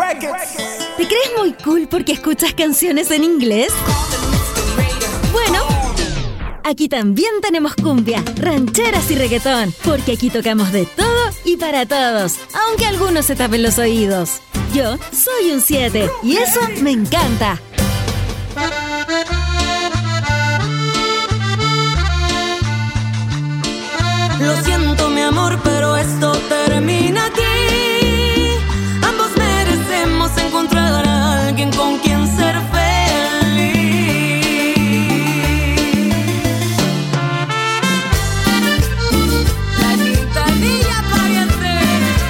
¿Te crees muy cool porque escuchas canciones en inglés? Bueno, aquí también tenemos cumbia, rancheras y reggaetón, porque aquí tocamos de todo y para todos, aunque algunos se tapen los oídos. Yo soy un 7 y eso me encanta. Lo siento, mi amor, pero esto termina aquí. Ambos merecemos encontrar a alguien con quien ser feliz. La quintanilla parece.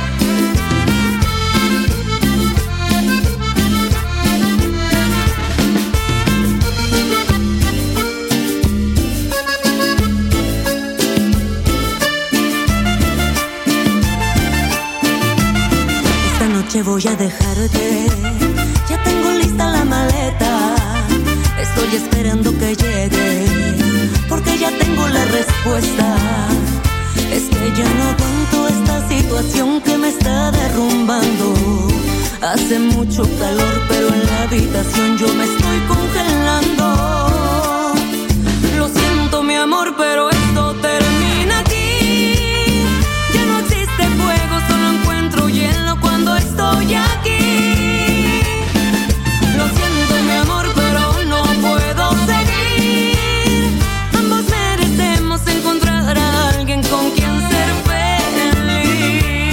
Voy a dejarte, ya tengo lista la maleta. Estoy esperando que llegue, porque ya tengo la respuesta. Es que ya no aguanto esta situación que me está derrumbando. Hace mucho calor, pero en la habitación yo me estoy congelando. Lo siento, mi amor, pero esto termina aquí. Ya no existe fuego, solo encuentro hielo cuando estoy aquí. Lo siento, mi amor, pero no puedo seguir. Ambos merecemos encontrar a alguien con quien ser feliz.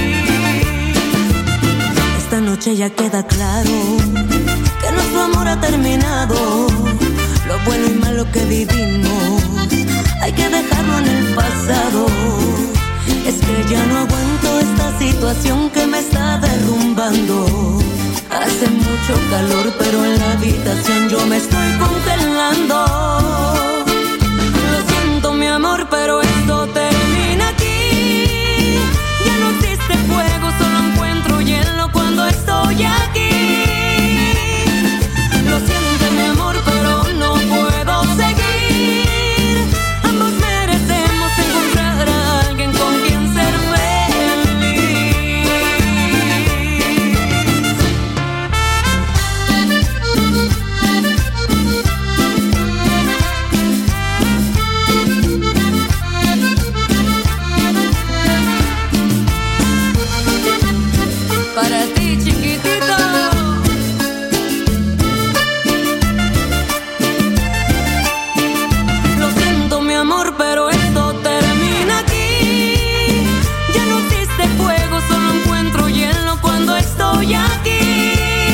Esta noche ya queda claro que nuestro amor ha terminado. Lo bueno y malo que vivimos hay que dejarlo en el pasado. Es que ya no aguanto esta situación que me está derrumbando. Hace mucho calor, pero en la habitación yo me estoy congelando. Lo siento, mi amor, pero esto termina aquí. Ya no existe fuego, solo encuentro hielo cuando estoy aquí. Lo siento, mi amor, pero no puedo seguir. Ambos merecemos encontrar a alguien con quien ser para ti, chiquitito. Lo siento, mi amor, pero esto termina aquí. Ya no existe fuego, solo encuentro hielo cuando estoy aquí.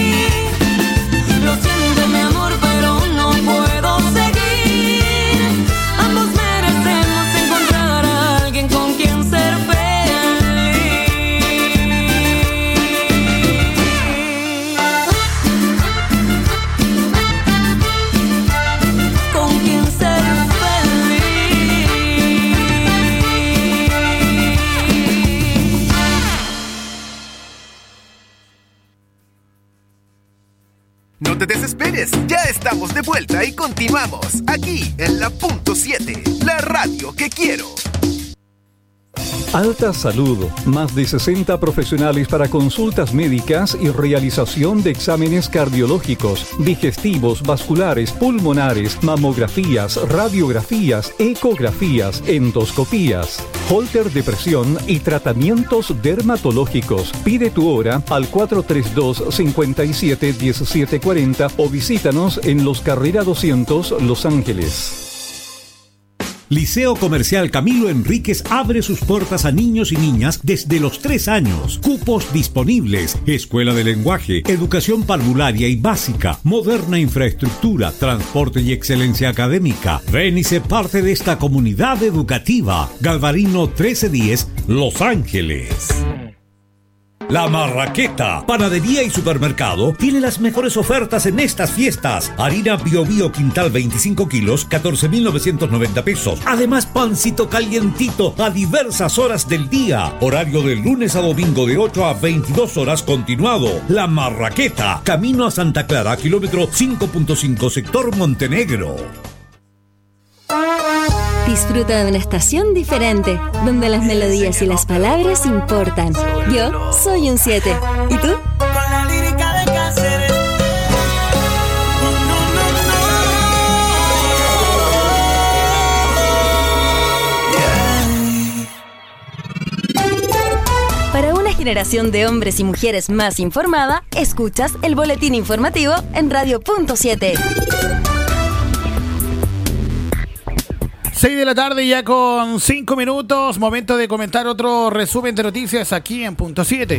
Lo siento, mi amor, pero no puedo seguir. Ambos merecemos encontrar a alguien con quien ser feliz. Con quien ser feliz. No te desesperes, ya estamos de vuelta y continuamos aquí en la Punto 7, la radio que quiero. Alta Salud, más de 60 profesionales para consultas médicas y realización de exámenes cardiológicos, digestivos, vasculares, pulmonares, mamografías, radiografías, ecografías, endoscopías, holter de presión y tratamientos dermatológicos. Pide tu hora al 432-57-1740 o visítanos en Los Carrera 200, Los Ángeles. Liceo Comercial Camilo Enríquez abre sus puertas a niños y niñas desde los 3 años. Cupos disponibles. Escuela de lenguaje, educación parvularia y básica, moderna infraestructura, transporte y excelencia académica. Ven y sé parte de esta comunidad educativa. Galvarino 1310, Los Ángeles. La Marraqueta, panadería y supermercado, tiene las mejores ofertas en estas fiestas. Harina Bio Bio Quintal 25 kilos, 14,990 pesos. Además, pancito calientito a diversas horas del día. Horario de lunes a domingo de 8 a 22 horas continuado. La Marraqueta, camino a Santa Clara, kilómetro 5.5, sector Montenegro. Disfruta de una estación diferente, donde las melodías y las palabras importan. Yo soy un 7. ¿Y tú? generación de hombres y mujeres más informada, escuchas el boletín informativo en Radio.7. 6 de la tarde ya con 5 minutos. Momento de comentar otro resumen de noticias aquí en Punto 7.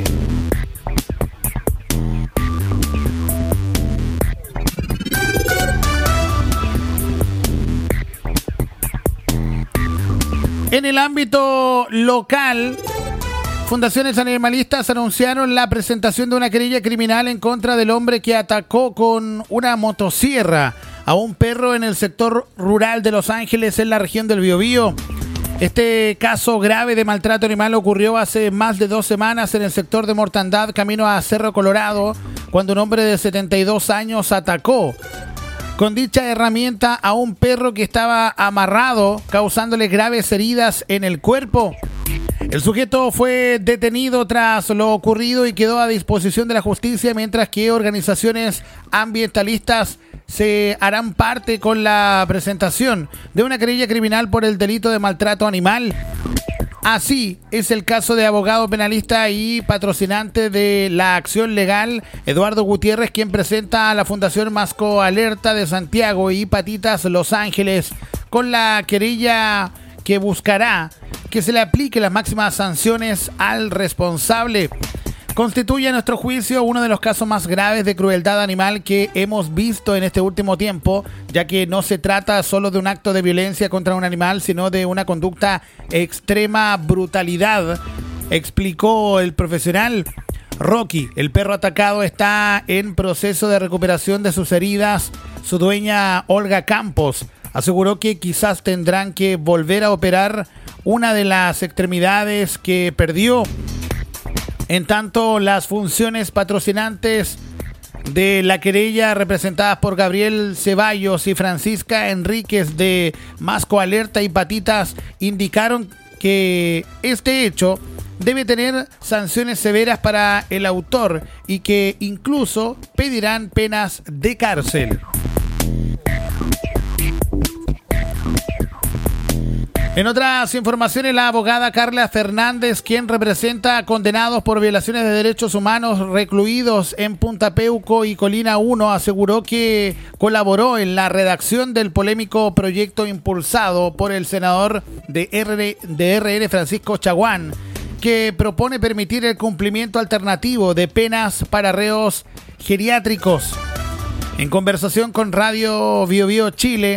En el ámbito local, fundaciones animalistas anunciaron la presentación de una querella criminal en contra del hombre que atacó con una motosierra a un perro en el sector rural de Los Ángeles, en la región del Biobío. Este caso grave de maltrato animal ocurrió hace más de 2 semanas en el sector de Mortandad, camino a Cerro Colorado, cuando un hombre de 72 años atacó con dicha herramienta a un perro que estaba amarrado, causándole graves heridas en el cuerpo. El sujeto fue detenido tras lo ocurrido y quedó a disposición de la justicia, mientras que organizaciones ambientalistas se harán parte con la presentación de una querella criminal por el delito de maltrato animal. Así es el caso de abogado penalista y patrocinante de la acción legal, Eduardo Gutiérrez, quien presenta a la Fundación Masco Alerta de Santiago y Patitas Los Ángeles con la querella que buscará que se le aplique las máximas sanciones al responsable. Constituye, a nuestro juicio, uno de los casos más graves de crueldad animal que hemos visto en este último tiempo, ya que no se trata solo de un acto de violencia contra un animal, sino de una conducta extrema brutalidad, explicó el profesional. Rocky, el perro atacado, está en proceso de recuperación de sus heridas. Su dueña, Olga Campos, aseguró que quizás tendrán que volver a operar una de las extremidades que perdió. En tanto, las funciones patrocinantes de la querella, representadas por Gabriel Ceballos y Francisca Enríquez de Masco Alerta y Patitas, indicaron que este hecho debe tener sanciones severas para el autor y que incluso pedirán penas de cárcel. En otras informaciones, la abogada Carla Fernández, quien representa a condenados por violaciones de derechos humanos recluidos en Punta Peuco y Colina 1, aseguró que colaboró en la redacción del polémico proyecto impulsado por el senador de RN Francisco Chaguán, que propone permitir el cumplimiento alternativo de penas para reos geriátricos. En conversación con Biobío Chile,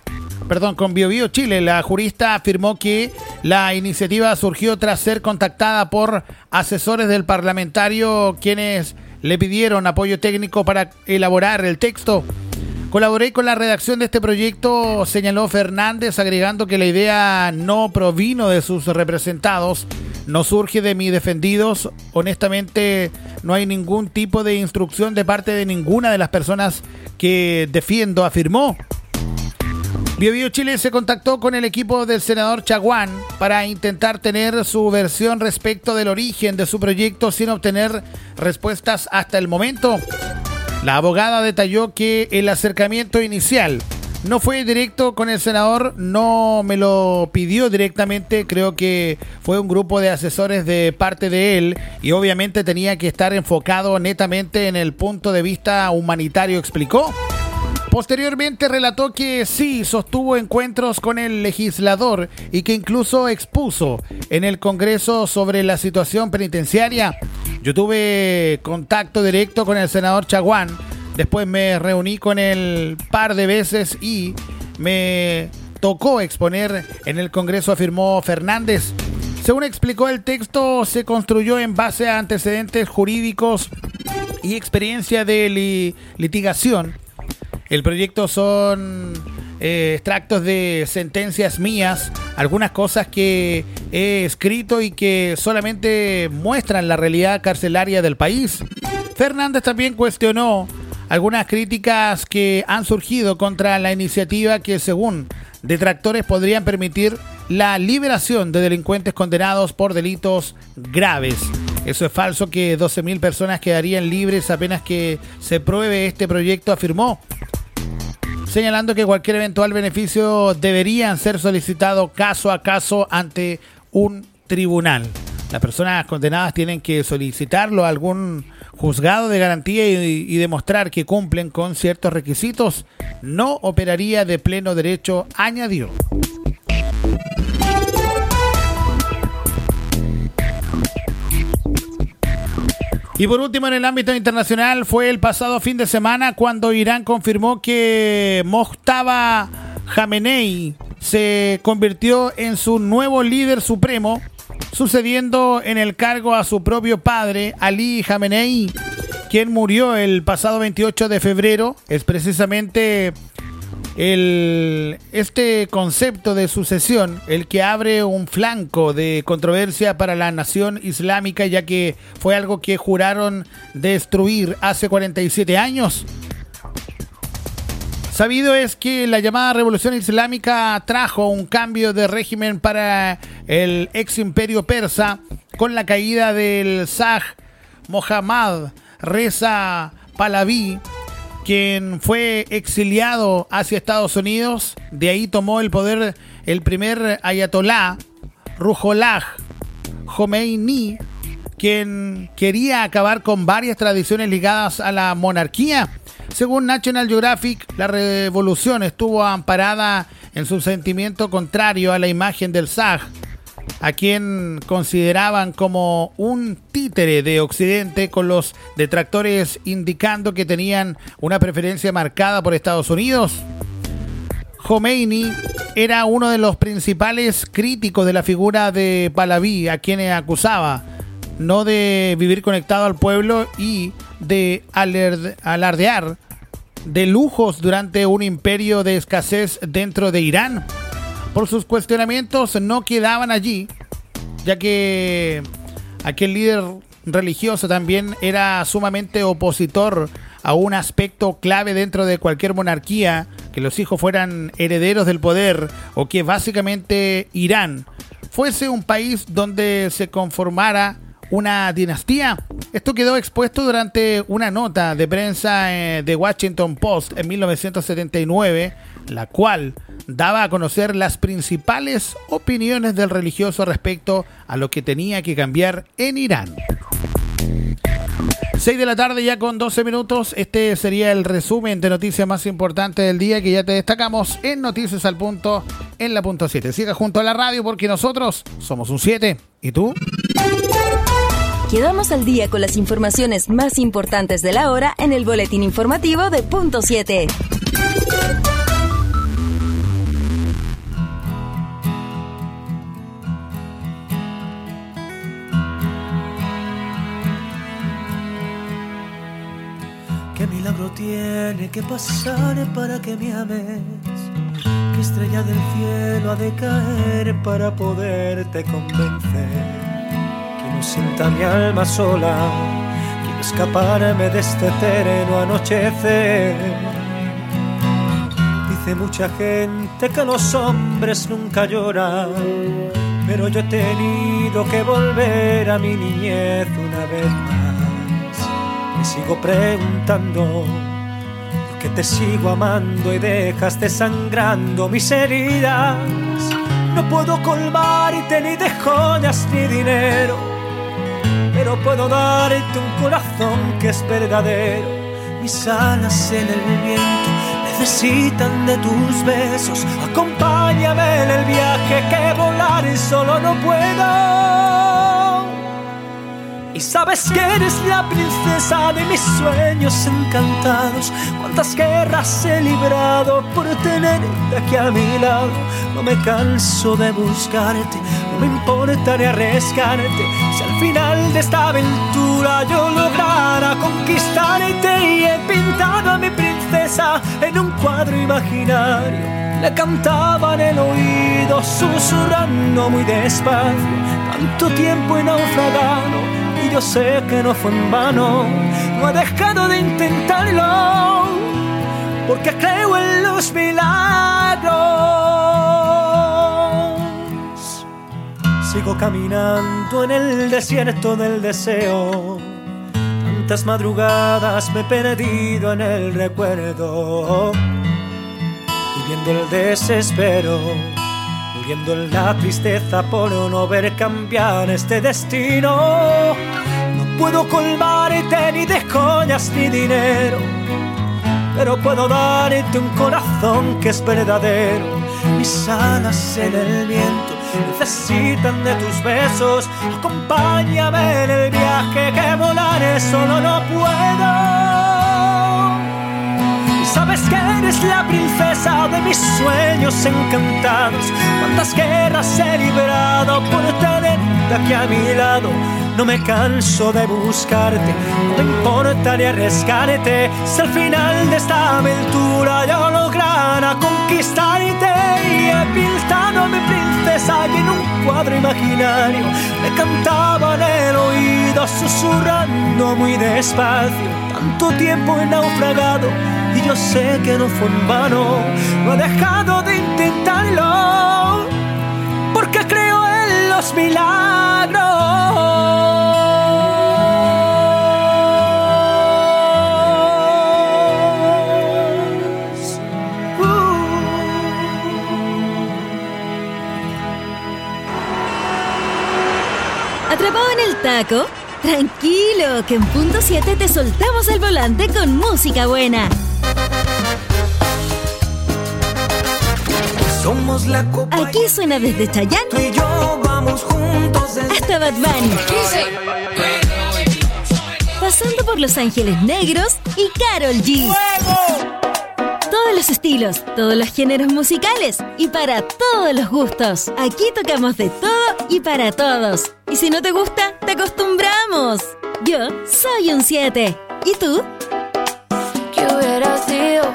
la jurista afirmó que la iniciativa surgió tras ser contactada por asesores del parlamentario, quienes le pidieron apoyo técnico para elaborar el texto. Colaboré con la redacción de este proyecto, señaló Fernández, agregando que la idea no provino de sus representados, no surge de mis defendidos. Honestamente, no hay ningún tipo de instrucción de parte de ninguna de las personas que defiendo, afirmó. Biobío Chile se contactó con el equipo del senador Chaguán para intentar tener su versión respecto del origen de su proyecto, sin obtener respuestas hasta el momento. La abogada detalló que el acercamiento inicial no fue directo con el senador, no me lo pidió directamente, creo que fue un grupo de asesores de parte de él y obviamente tenía que estar enfocado netamente en el punto de vista humanitario, explicó. Posteriormente relató que sí sostuvo encuentros con el legislador y que incluso expuso en el Congreso sobre la situación penitenciaria. Yo tuve contacto directo con el senador Chaguán, después me reuní con él par de veces y me tocó exponer en el Congreso, afirmó Fernández. Según explicó, el texto se construyó en base a antecedentes jurídicos y experiencia de litigación. El proyecto son extractos de sentencias mías, algunas cosas que he escrito y que solamente muestran la realidad carcelaria del país. Fernández también cuestionó algunas críticas que han surgido contra la iniciativa que, según detractores, podrían permitir la liberación de delincuentes condenados por delitos graves. Eso es falso, que 12.000 personas quedarían libres apenas que se pruebe este proyecto, afirmó, señalando que cualquier eventual beneficio deberían ser solicitados caso a caso ante un tribunal. Las personas condenadas tienen que solicitarlo a algún juzgado de garantía y demostrar que cumplen con ciertos requisitos. No operaría de pleno derecho, añadió. Y por último, en el ámbito internacional, fue el pasado fin de semana cuando Irán confirmó que Mojtaba Khamenei se convirtió en su nuevo líder supremo, sucediendo en el cargo a su propio padre, Ali Khamenei, quien murió el pasado 28 de febrero. Es precisamente este concepto de sucesión el que abre un flanco de controversia para la nación islámica, ya que fue algo que juraron destruir hace 47 años. Sabido es que la llamada revolución islámica trajo un cambio de régimen para el ex imperio persa con la caída del Shah Mohammad Reza Pahlaví, quien fue exiliado hacia Estados Unidos. De ahí tomó el poder el primer ayatolá, Ruhollah Khomeini, quien quería acabar con varias tradiciones ligadas a la monarquía. Según National Geographic, la revolución estuvo amparada en su sentimiento contrario a la imagen del Shah, a quien consideraban como un títere de Occidente, con los detractores indicando que tenían una preferencia marcada por Estados Unidos. Khomeini era uno de los principales críticos de la figura de Pahlaví, a quienes acusaba no de vivir conectado al pueblo y de alardear de lujos durante un imperio de escasez dentro de Irán. Por sus cuestionamientos no quedaban allí, ya que aquel líder religioso también era sumamente opositor a un aspecto clave dentro de cualquier monarquía, que los hijos fueran herederos del poder, o que básicamente Irán fuese un país donde se conformara una dinastía. Esto quedó expuesto durante una nota de prensa de Washington Post en 1979, la cual daba a conocer las principales opiniones del religioso respecto a lo que tenía que cambiar en Irán. 6 de la tarde ya con 12 minutos. Este sería el resumen de noticias más importantes del día que ya te destacamos en Noticias al Punto en la punto 7. Siga junto a la radio porque nosotros somos un 7. ¿Y tú? Quedamos al día con las informaciones más importantes de la hora en el boletín informativo de Punto 7. ¿Qué milagro tiene que pasar para que me ames? ¿Qué estrella del cielo ha de caer para poderte convencer? Quiero sienta mi alma sola, quiero escaparme de este eterno anochecer. Dice mucha gente que los hombres nunca lloran, pero yo he tenido que volver a mi niñez una vez más. Me sigo preguntando por qué te sigo amando y dejas desangrando mis heridas. No puedo colmarte ni de joyas ni dinero, pero puedo darte un corazón que es verdadero. Mis alas en el viento necesitan de tus besos. Acompáñame en el viaje que volar solo no puedo. Y sabes que eres la princesa de mis sueños encantados. Cuántas guerras he librado por tenerte aquí a mi lado. No me canso de buscarte, no me importa ni arriesgarte. Si al final de esta aventura yo lograra conquistarte. Y he pintado a mi princesa en un cuadro imaginario. Le cantaba en el oído susurrando muy despacio. Tanto tiempo he naufragado y yo sé que no fue en vano. No he dejado de intentarlo porque creo en los milagros. Sigo caminando en el desierto del deseo. Tantas madrugadas me he perdido en el recuerdo, viviendo el desespero. muriendo en la tristeza por no ver cambiar este destino. No puedo colmarte ni de joyas ni dinero, pero puedo darte un corazón que es verdadero. Mis alas en el viento necesitan de tus besos. Acompáñame en el viaje que volaré solo no puedo. Y sabes que eres la princesa de mis sueños encantados. Cuántas guerras he librado por tenerte aquí a mi lado. No me canso de buscarte, no me importaría arriesgarte si al final de esta aventura yo lograra conquistarte. Y he pintado a mi princesa y en un cuadro imaginario me cantaba en el oído susurrando muy despacio. Tanto tiempo he naufragado y yo sé que no fue en vano. No he dejado de intentarlo porque creo en los milagros. ¿Atrapado en el taco? Tranquilo, que en punto 7 te soltamos el volante con música buena. Somos la copa. Aquí suena desde Chayanne Tú y yo vamos juntos hasta Bad Bunny, pasando por Los Ángeles Negros y Karol G. Todos los estilos, todos los géneros musicales y para todos los gustos. Aquí tocamos de todo y para todos. Y si no te gusta, te acostumbramos. Yo soy un 7. ¿Y tú? ¿Qué hubiera sido?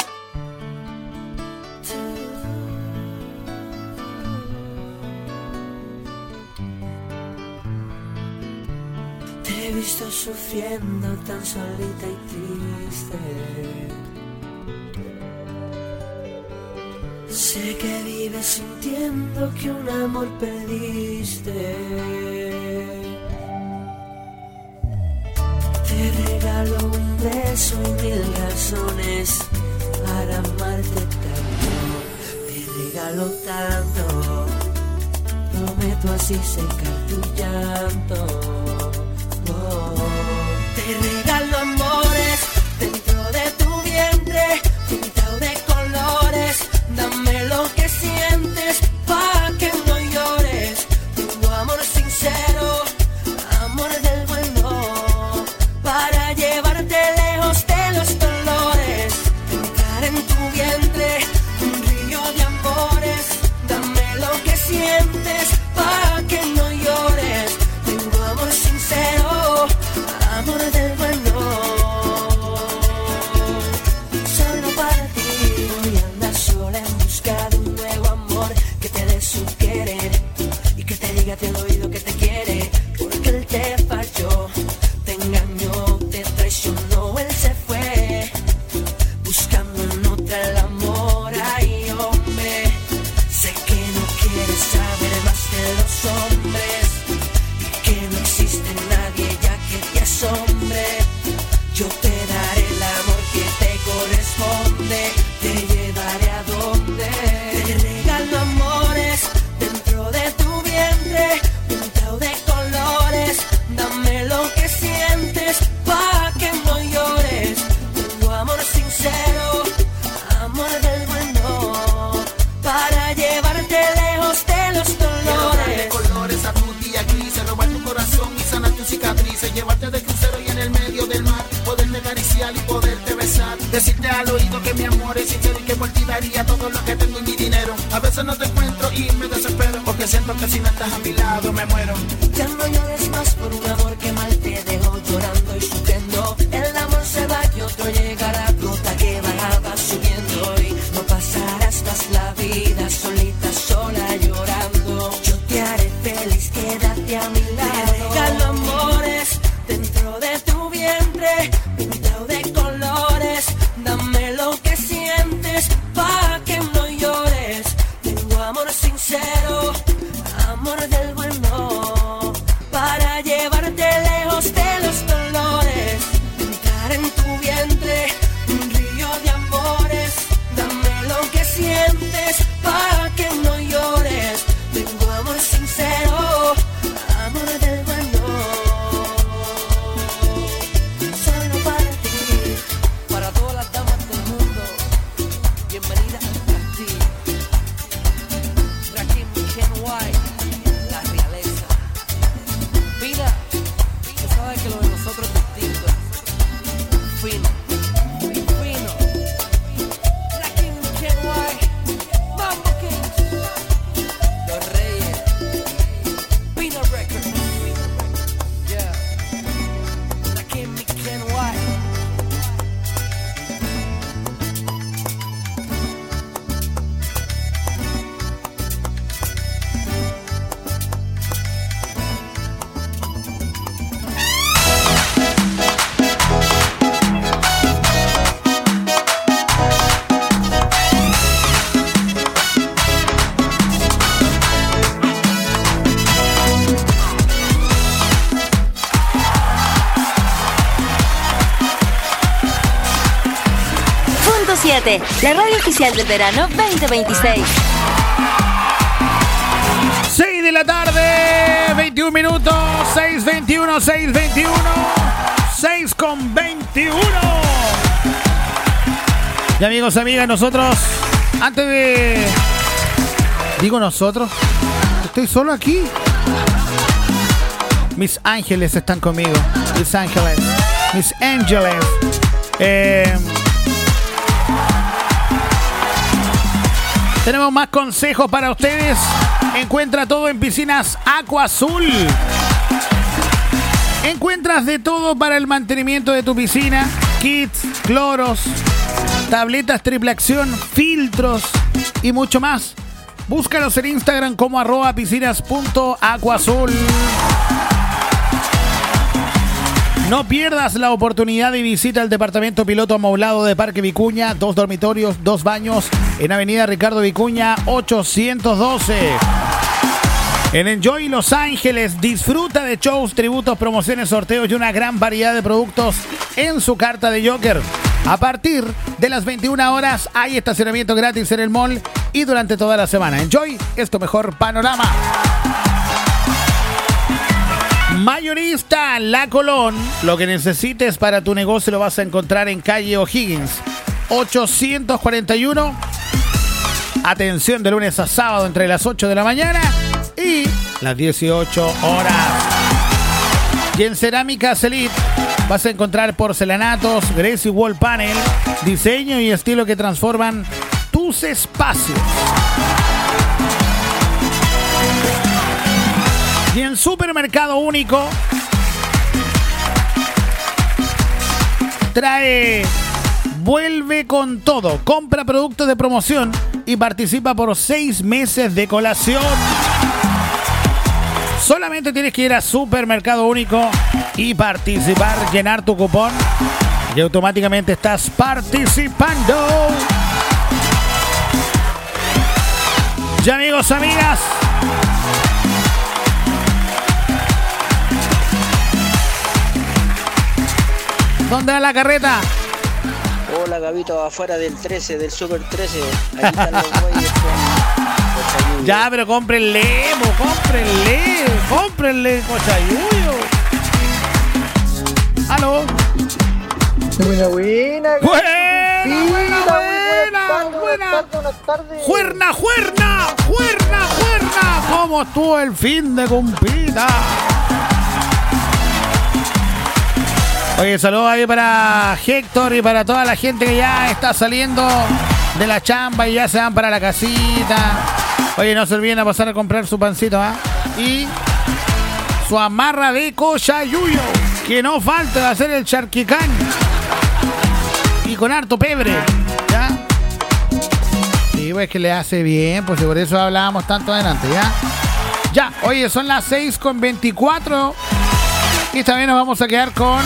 Te he visto sufriendo tan solita y triste. Sé que vives sintiendo que un amor perdiste. Te regalo un beso y 1000 razones para amarte tanto. Te regalo tanto, prometo así secar tu llanto. Te regalo amores dentro de tu vientre, pintado de colores. Dame lo que sientes pa' que no llores. Tengo amor sincero, amor del bueno, para llevarte lejos de los dolores. Entrar en tu vientre, un río de amores. Dame lo que sientes pa' que no llores. Tengo amor sincero, amor del bueno. Solo para ti voy a andar sola en busca de un nuevo amor que te dé su querer y que te diga al oído que te quiere, porque él te falló, te engañó, te traicionó, él se fue buscando en otra el amor. Ay, hombre, sé que no quieres saber más de los hombres y que no existe nadie ya que te asombre. Yo te daré el amor que te corresponde, te llevaré a donde. Te regalo amores dentro de tu vientre, pintado de colores. Dame lo que sientes pa' que no llores. Tengo amor sincero, amor del bueno, para llevarte lejos de los dolores. Colores a tu día gris, robar tu corazón y sanar tu cicatrices, llevarte de crucero y en el medio del mar, poderte acariciar y poderte besar, decirte al oído que mi amor es sincero y que por ti daría todo lo que tengo y mi dinero. A veces no te encuentro y me desespero, porque siento que si no estás a mi lado me muero. Ya no llores más por un amor que mal te dejó llorando y sufriendo. El amor se va y otro llegará, gota que va subiendo y no pasarás más la vida solita, sola llorando. Yo te haré feliz, quédate a mi lado. Te regalo amores dentro de tu vientre, pintado de colores. Dame lo que sientes pa' que no llores. Tengo amor sincero, amor del bueno, para llevarte lejos de los dolores. Entrar en tu vientre, fino. La King KY, Mambo Kings, Los Reyes, Pino Records. Yeah. La King KY. La radio oficial del verano 2026. 6 de la tarde, 21 minutos, 6:21, 6:21. Y amigos, amigas, nosotros, antes de... Digo nosotros, estoy solo aquí. Mis ángeles están conmigo. Mis ángeles. Tenemos más consejos para ustedes. Encuentra todo en Piscinas Aqua Azul. Encuentras de todo para el mantenimiento de tu piscina. Kits, cloros, tabletas triple acción, filtros y mucho más. Búscalos en Instagram como @piscinas.aquaazul. No pierdas la oportunidad y visita el departamento piloto amoblado de Parque Vicuña, 2 dormitorios, 2 baños, en Avenida Ricardo Vicuña, 812. En Enjoy Los Ángeles, disfruta de shows, tributos, promociones, sorteos y una gran variedad de productos en su carta de Joker. A partir de las 21 horas hay estacionamiento gratis en el mall y durante toda la semana. Enjoy es tu mejor panorama. Mayorista La Colón. Lo que necesites para tu negocio lo vas a encontrar en calle O'Higgins 841. Atención de lunes a sábado entre las 8 de la mañana y las 18 horas. Y en Cerámica Celit vas a encontrar porcelanatos, Gracie Wall Panel, diseño y estilo que transforman tus espacios. Y en Supermercado Único trae Vuelve con todo. Compra productos de promoción y participa por 6 meses de colación. Solamente tienes que ir a Supermercado Único y participar, llenar tu cupón y automáticamente estás participando. Ya amigos, amigas, ¿dónde va la carreta? Hola, Gabito, afuera del 13, del Super 13. Ahí están los güeyes con ya, pero cómprenle, cochayuyo. ¿Aló? Buena. Buenas tardes. Juerna. ¿Cómo estuvo el fin de compita? Oye, saludos ahí para Héctor y para toda la gente que ya está saliendo de la chamba y ya se van para la casita. Oye, no se olviden a pasar a comprar su pancito, ¿ah? Y su amarra de cochayuyo. Que no falte de hacer el charquicán. Y con harto pebre, ¿ya? Sí, pues que le hace bien, pues por eso hablábamos tanto adelante, ¿ya? Ya, oye, son las 6:24. Y también nos vamos a quedar con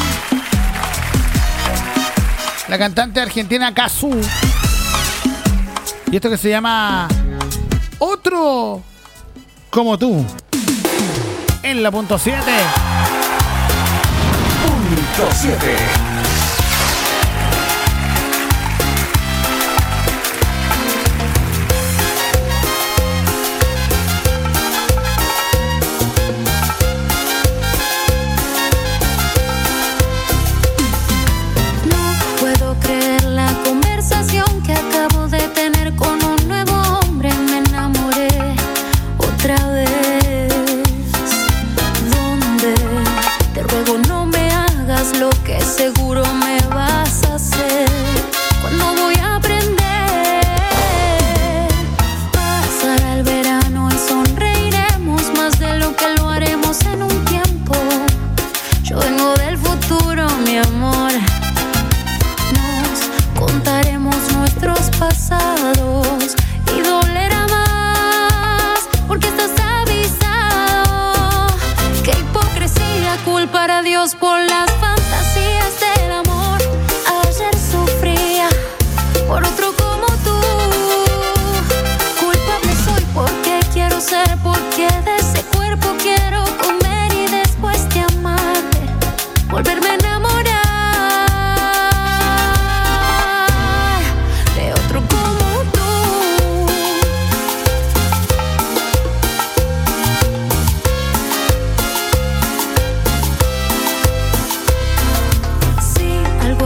la cantante argentina Cazzu. Y esto que se llama Otro Como Tú. En la punto 7. Punto 7. Seguro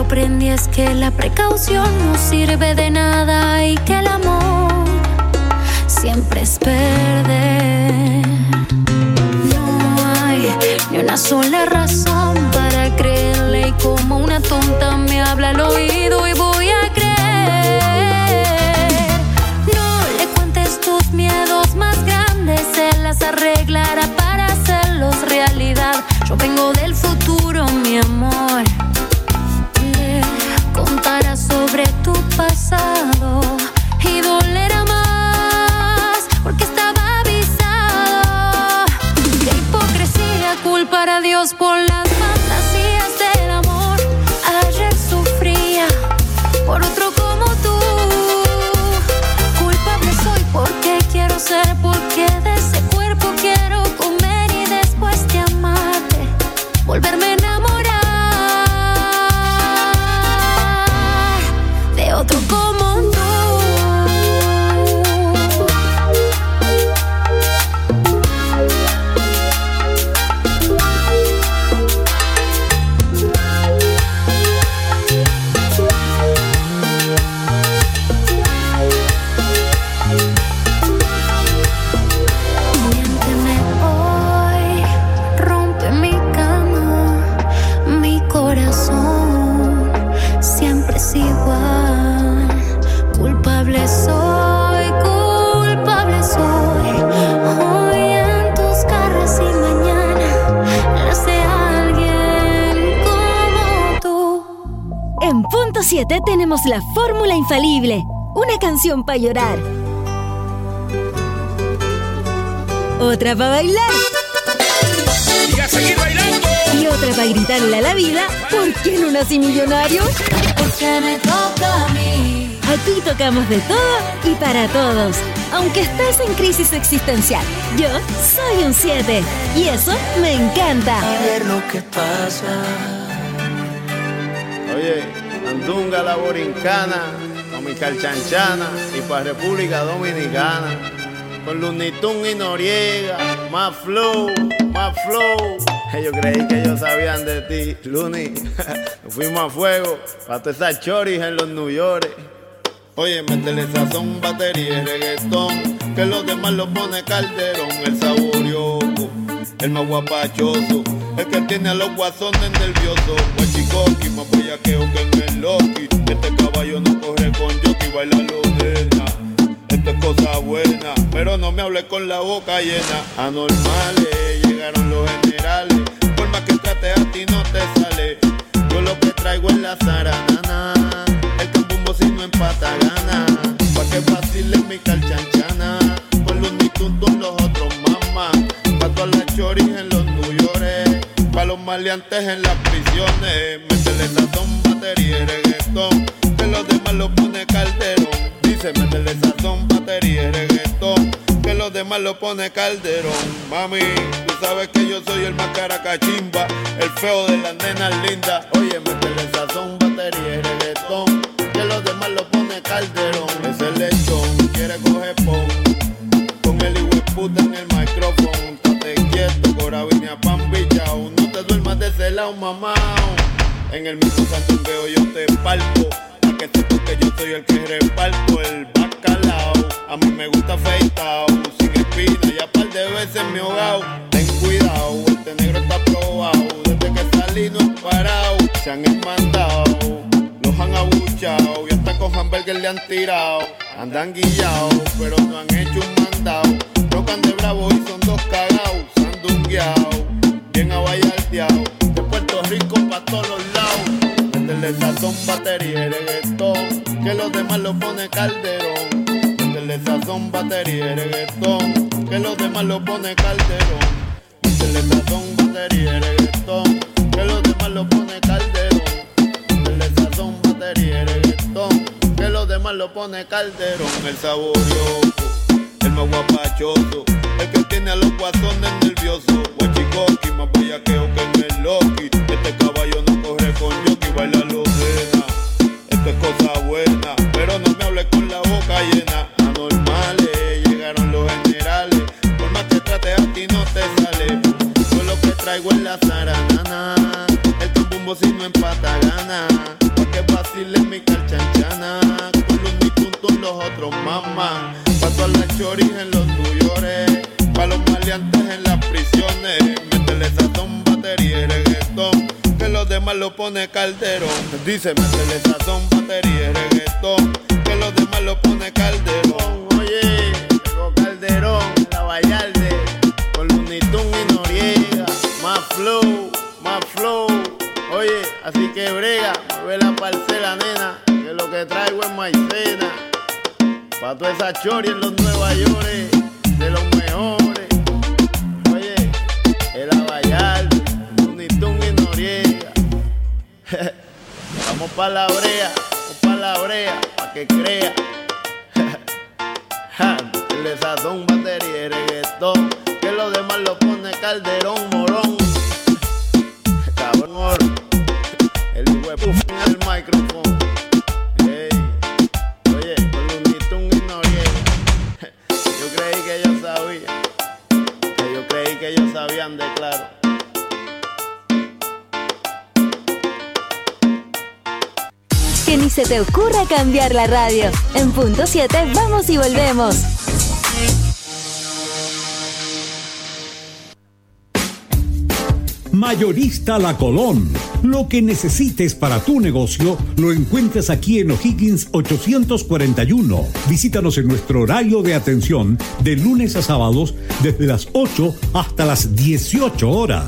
aprendí es que la precaución no sirve de nada y que el amor siempre es perder. No hay ni una sola razón para creerle y como una tonta me habla al oído y voy a creer. No le cuentes tus miedos más grandes, él las arreglará para hacerlos realidad. Yo vengo del futuro, mi amor. Le contará sobre tu pasado y dolerá más porque estaba avisado. Qué hipocresía culpar a Dios por las fantasías del amor. Ayer sufría por otro como tú. Culpable soy porque quiero ser, porque de ese cuerpo quiero comer y después de amarte volverme a enamorar de otro como tú. Miénteme hoy, rompe mi cama, mi corazón siempre es igual. Culpable soy, culpable soy. Hoy en tus garras y mañana las de alguien como tú. En punto 7 tenemos la fórmula infalible. Una canción para llorar. Otra para bailar. Y a seguir bailando. Y otra para gritarle a la vida: ¿por qué no nací millonario? Porque me toca a mí. Aquí tocamos de todo y para todos. Aunque estés en crisis existencial, yo soy un 7 y eso me encanta. A ver lo que pasa. Oye, Andunga la Borincana, Domical Chanchana y para República Dominicana. Con Lunitun y Noriega, más flow, más flow. Yo creí que ellos sabían de ti, Luni. Fuimos a fuego, para todas esas choris en los New York. Oye, métele sazón, batería y reggaetón, que los demás lo pone Calderón. El saborioco, el más guapachoso, el que tiene a los guasones nerviosos. Huachicoqui, más bellaqueo que en el Loki. Este caballo no corre con jockey, baila lo nena. Esto es cosa buena, pero no me hables con la boca llena. Anormales, llegaron los generales. Por más que trate a ti no te sale. Yo lo que traigo es la zaranana. El campumbo si no empata gana. Pa' que fácil es mi calchanchana. Con los nituntun los otros mamás. Pa' todas las choris en los New York. Pa' los maleantes en las prisiones. Métele sazón, batería y reggaetón, que los demás lo pone Calderón. Dice, métele sazón, batería y reggaetón, que los demás lo pone Calderón. Mami, tú sabes que yo soy el más caracachimba, el feo de las nenas lindas. Oye, métele sazón, batería y reggaetón, que los demás lo pone Calderón. Ese lechón quiere coger pon, con el hijo de puta en el micrófono. Estate quieto, corabina, pan bichao. No te duermas de ese lado, mamá. En el mismo sandungueo yo te parto, pa' que sepas que yo soy el que reparto el bacalao. A mí me gusta afeitao, sin espina, y a par de veces me he ahogado. Ten cuidado, este negro está probado, desde que salí no he parado. Se han enmandado, los han abuchado, y hasta con hamburger le han tirado. Andan guillados, pero no han hecho un mandado. Rocan de bravo y son dos cagados, sandungueados, bien abayalteados, de Puerto Rico pa' todos los lados. Métele sazón, batería y reggaetón, que los demás lo pone Calderón. Métele sazón, batería y reggaetón, que los demás lo pone Calderón. Métele sazón, batería y reggaetón, que los demás lo pone Calderón. Métele sazón, batería y reggaetón, que los demás lo pone Calderón. El saborioso, el más guapachoso, el que tiene a los guasones nerviosos. Huachicoqui, más bellaqueo que en el Loki. Este caballo no corre con jockey, baila lo nena. Esto es cosa buena, pero no me hables con la boca llena. Anormales, llegaron los generales. Por más que trate a ti no te sale. Yo lo que traigo es la zaranana. El campumbo si no empata gana. Pa' decirle mi calchanchana, con los mituntos los otros mamás, pa' todas las choris en los tuyores, pa' los maleantes en las prisiones, métele sazón, batería y reggaetón, que los demás lo pone Calderón. Dice, métele sazón, batería y reggaetón, que los demás lo pone Calderón. Oye, llegó Calderón, la Vallarde, con Looney Tunes y Noriega, más flow, más flow. Oye, así que brega, mueve la parcela, nena, que lo que traigo es maicena, pa' toda esa chori en los Nueva York, de los mejores. Oye, el Vallarde, Looney Tunes y Noriega. Vamos pa' la brea, pa' que crea. Le sazón, batería y reggaetón, que los demás lo pone Calderón, morón. Cabrón, el huevo en el micrófono. Hey, oye, con Looney Tunes y Noriega. Yo creí que ellos sabían de claro. Que ni se te ocurra cambiar la radio. En punto 7 vamos y volvemos. Mayorista La Colón. Lo que necesites para tu negocio lo encuentras aquí en O'Higgins 841. Visítanos en nuestro horario de atención de lunes a sábados desde las 8 hasta las 18 horas.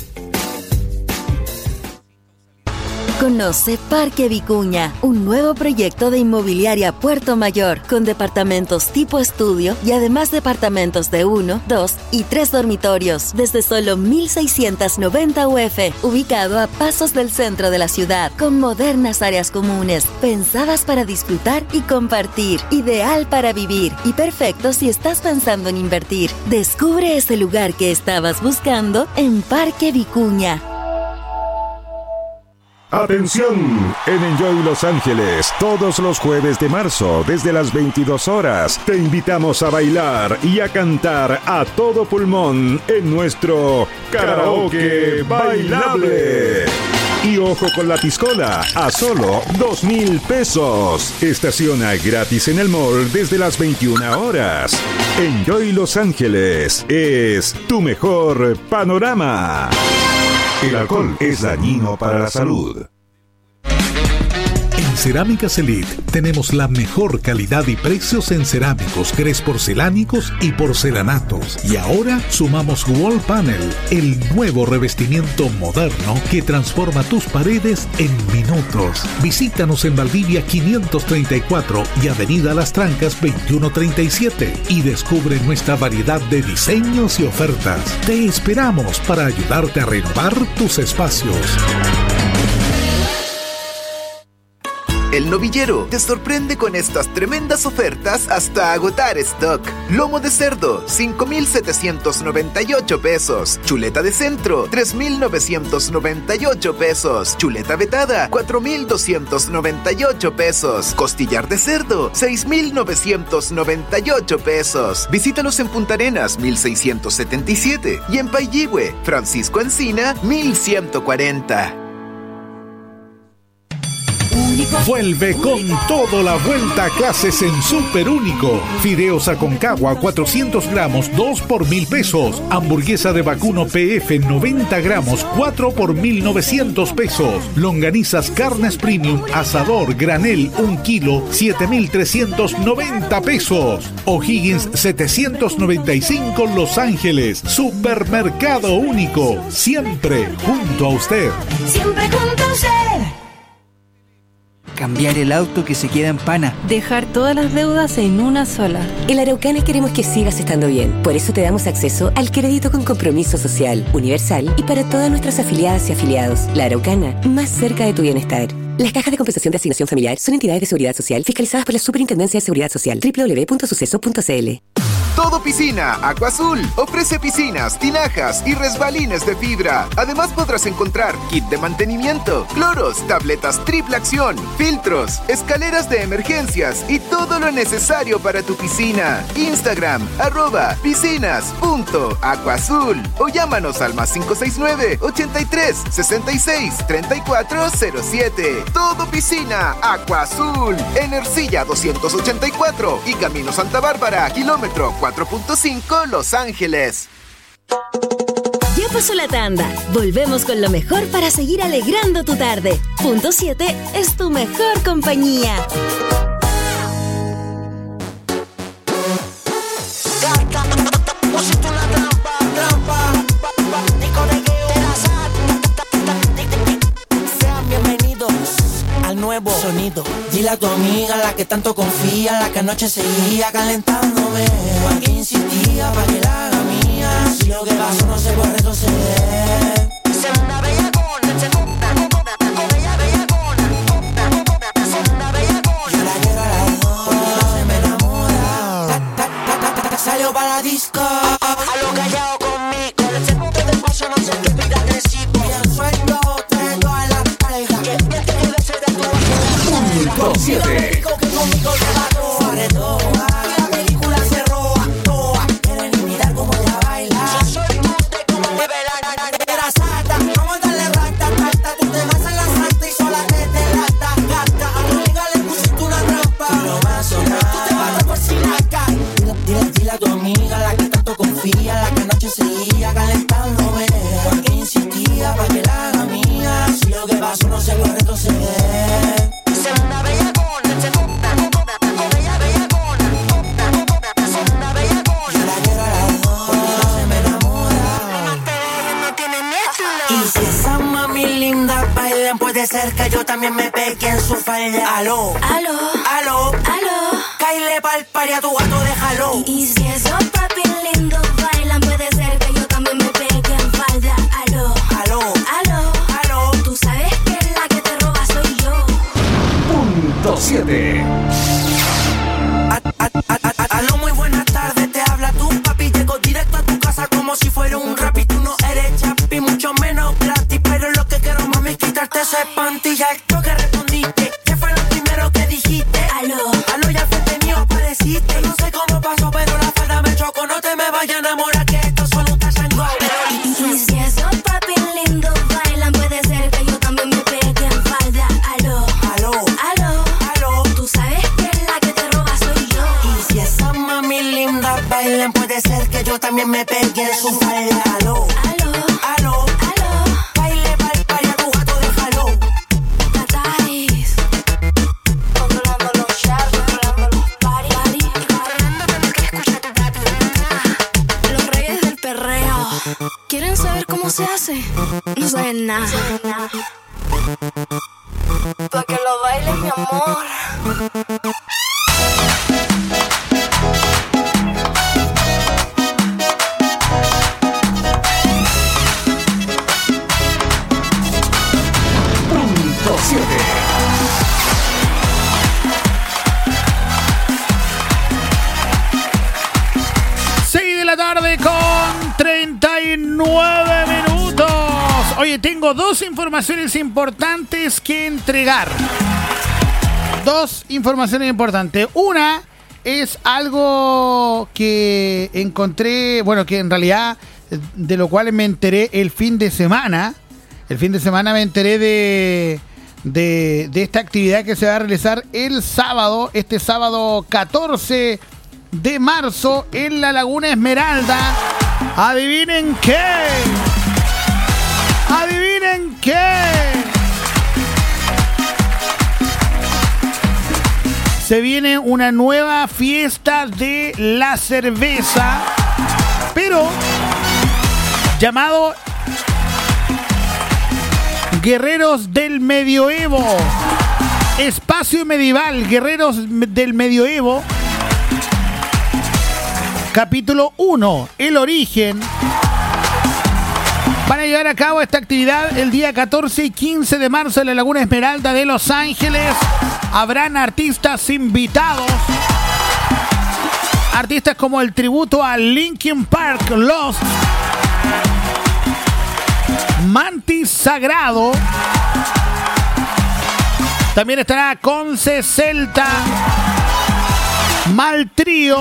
Conoce Parque Vicuña, un nuevo proyecto de inmobiliaria Puerto Mayor, con departamentos tipo estudio y además departamentos de 1, 2 y 3 dormitorios, desde solo 1.690 UF, ubicado a pasos del centro de la ciudad, con modernas áreas comunes, pensadas para disfrutar y compartir, ideal para vivir y perfecto si estás pensando en invertir. Descubre ese lugar que estabas buscando en Parque Vicuña. Atención, en Enjoy Los Ángeles, todos los jueves de marzo, desde las 22 horas, te invitamos a bailar y a cantar a todo pulmón en nuestro Karaoke Bailable. Y ojo con la piscola, a solo 2,000 pesos. Estaciona gratis en el mall desde las 21 horas. Enjoy Los Ángeles es tu mejor panorama. El alcohol es dañino para la salud. En Cerámicas Elite tenemos la mejor calidad y precios en cerámicos, grés porcelánicos y porcelanatos. Y ahora sumamos Wall Panel, el nuevo revestimiento moderno que transforma tus paredes en minutos. Visítanos en Valdivia 534 y Avenida Las Trancas 2137 y descubre nuestra variedad de diseños y ofertas. Te esperamos para ayudarte a renovar tus espacios. El Novillero te sorprende con estas tremendas ofertas hasta agotar stock. Lomo de cerdo, 5,798 pesos. Chuleta de centro, 3,998 pesos. Chuleta vetada, 4,298 pesos. Costillar de cerdo, 6,998 pesos. Visítalos en Punta Arenas, 1,677. Y en Pailihue, Francisco Encina, 1,140. Vuelve con todo la vuelta a clases en Super Único. Fideos Aconcagua 400 gramos, 2 por 1,000 pesos. Hamburguesa de vacuno PF 90 gramos, 4 por 1,900 pesos. Longanizas Carnes Premium, asador, granel, 1 kilo, 7,390 pesos. O'Higgins 795 Los Ángeles. Supermercado Único. Siempre junto a usted. Siempre junto a usted. Cambiar el auto que se queda en pana. Dejar todas las deudas en una sola. En Araucana queremos que sigas estando bien. Por eso te damos acceso al crédito con compromiso social, universal y para todas nuestras afiliadas y afiliados. La Araucana, más cerca de tu bienestar. Las cajas de compensación de asignación familiar son entidades de seguridad social fiscalizadas por la Superintendencia de Seguridad Social. www.suceso.cl. Todo Piscina Aqua Azul ofrece piscinas, tinajas y resbalines de fibra. Además podrás encontrar kit de mantenimiento, cloros, tabletas triple acción, filtros, escaleras de emergencias y todo lo necesario para tu piscina. Instagram, @piscinas.aquaazul o llámanos al +569 83 66 3407. Todo Piscina Aqua Azul en Ercilla 284 y Camino Santa Bárbara, kilómetro 4.5, Los Ángeles. Ya pasó la tanda. Volvemos con lo mejor para seguir alegrando tu tarde. Punto 7 es tu mejor compañía. Sean bienvenidos al nuevo sonido. Dile a tu amiga, la que tanto confía, la que anoche seguía calentándome, pa' que insistía, pa' que la haga mía. Si lo que pasó no se puede retroceder. Segunda bellacona, segunda bellacona. Yo la quiero a las dos, porque no se me enamora. Salió para la disco, a lo callado conmigo. El segundo del paso no se te pida agresivo. Bien suelto, traigo a la pareja. Que te quede ser de tu Punto 7. que conmigo te mató. Sobre todo, la película se roba toa. Quieren imitar como ella baila. Yo soy tú de como mueve la era sata. Vamos a darle rata, tata. Tú te vas a la santa y sola te lata. Gata, a tu amiga le pusiste una trampa. No va a sonar, tú te vas a por si la cae. Dile a tu amiga, la que tanto confía, la que anoche seguía calentándome, pa' que insistía, pa' que la haga mía. Si lo que pasó no se puede retroceder. Segunda bellacona, segunda bellacona. Yo la quiero a las dos, porque no se me enamora. No tiene miedo. Y si esa mami linda bailan, puede ser que yo también me pegue en su falda. Aló, aló, aló, aló. Caile pa'l party a tu gato, déjalo. Y si esos papi lindos bailan, puede ser que yo también me pegue en falda. Aló, aló, aló, aló. Tú sabes que la que te roba soy yo. Punto 7. Aló, muy buenas tardes, te habla tu papi. Llego directo a tu casa como si fuera un rap. Y tú no eres chapi, mucho menos gratis. Pero lo que quiero, mami, es quitarte ese panty. Ya esto que respondiste, ¿qué fue lo primero que dijiste? Aló, aló, ya frente mío apareciste. No sé cómo pasó, pero la falda me chocó. No te me vayas a enamorar, que esto solo un tachango. y si esos papi lindos bailan, puede ser que yo también me pegue en falda. Aló, aló, aló, aló. Tú sabes que la que te roba soy yo. Y si esa mami linda bailan, puede ser que yo también me pegue en su falda. Aló, aló, aló, aló. Baile pa'l party a tu gato, déjalo. Tatáis. Controlando los shots, controlando los party. Los reyes del perreo. ¿Quieren saber cómo se hace? No saben nada. Pa' que lo bailes, mi amor. Punto 7. Tarde con 39 minutos. Oye, tengo dos informaciones importantes que entregar. Dos informaciones importantes. Una es algo que encontré, bueno, que en realidad de lo cual me enteré el fin de semana. El fin de semana me enteré de esta actividad que se va a realizar el sábado, este sábado 14 de marzo en la Laguna Esmeralda. ¿Adivinen qué? ¿Adivinen qué? Se viene una nueva fiesta de la cerveza, pero llamado Guerreros del Medioevo. Espacio medieval, Guerreros del Medioevo. Capítulo 1, el origen. Van a llevar a cabo esta actividad el día 14 y 15 de marzo en la Laguna Esmeralda de Los Ángeles. Habrán artistas invitados. Artistas como el tributo a Linkin Park, Lost, Mantis Sagrado. También estará Conce Celta, Mal Trío,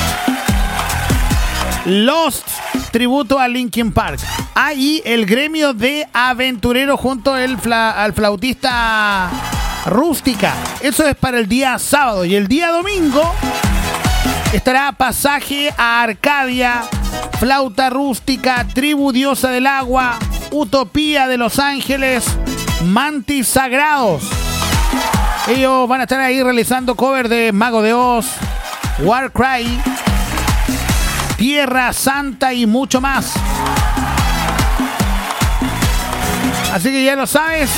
Lost, tributo a Linkin Park. Ahí el gremio de Aventurero junto al flautista Rústica. Eso es para el día sábado. Y el día domingo estará Pasaje a Arcadia, Flauta Rústica, Tribu Diosa del Agua, Utopía de Los Ángeles, Mantis Sagrados. Ellos van a estar ahí realizando cover de Mago de Oz, Warcry, Tierra Santa y mucho más. Así que ya lo sabes.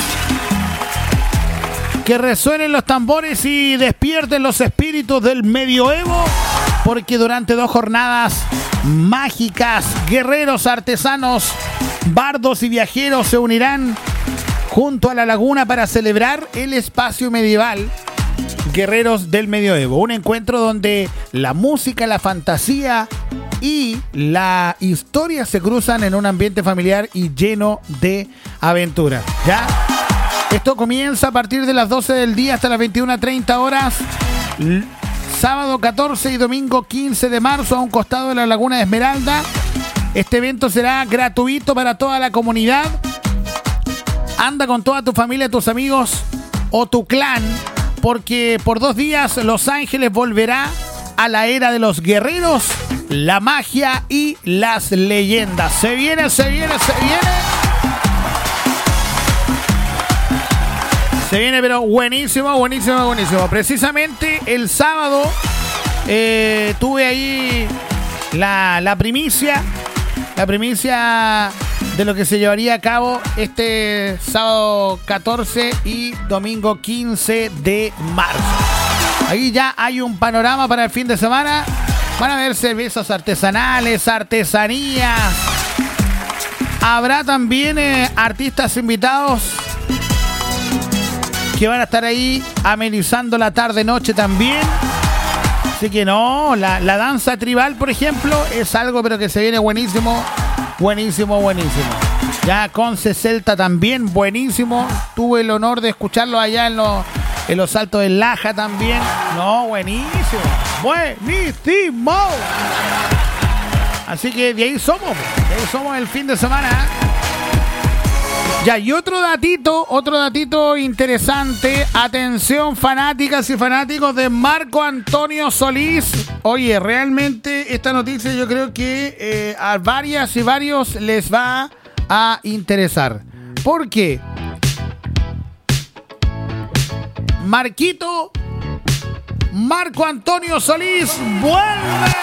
Que resuenen los tambores y despierten los espíritus del medioevo, porque durante 2 jornadas mágicas, guerreros, artesanos, bardos y viajeros se unirán junto a la laguna para celebrar el espacio medieval Guerreros del Medioevo. Un encuentro donde la música, la fantasía y la historia se cruzan en un ambiente familiar y lleno de aventura. ¿Ya? Esto comienza a partir de las 12 del día hasta las 21:30 horas. Sábado 14 y domingo 15 de marzo a un costado de la Laguna de Esmeralda. Este evento será gratuito para toda la comunidad. Anda con toda tu familia, tus amigos o tu clan, porque por 2 días Los Ángeles volverá a la era de los guerreros, la magia y las leyendas. Se viene, se viene, se viene. Se viene, pero buenísimo, buenísimo, buenísimo. Precisamente el sábado tuve ahí la primicia de lo que se llevaría a cabo este sábado 14 y domingo 15 de marzo. Ahí ya hay un panorama para el fin de semana. Van a haber cervezas artesanales, artesanías. Habrá también artistas invitados que van a estar ahí amenizando la tarde-noche también. Así que no, la danza tribal, por ejemplo, es algo pero que se viene buenísimo. Buenísimo, buenísimo. Ya Conce Celta también, buenísimo. Tuve el honor de escucharlo allá en los Altos del Laja también. No, buenísimo. Buenísimo. Así que de ahí somos el fin de semana. Ya, y otro datito interesante. Atención, fanáticas y fanáticos de Marco Antonio Solís. Oye, realmente esta noticia yo creo que a varias y varios les va a interesar. ¿Por qué? Marco Antonio Solís vuelve.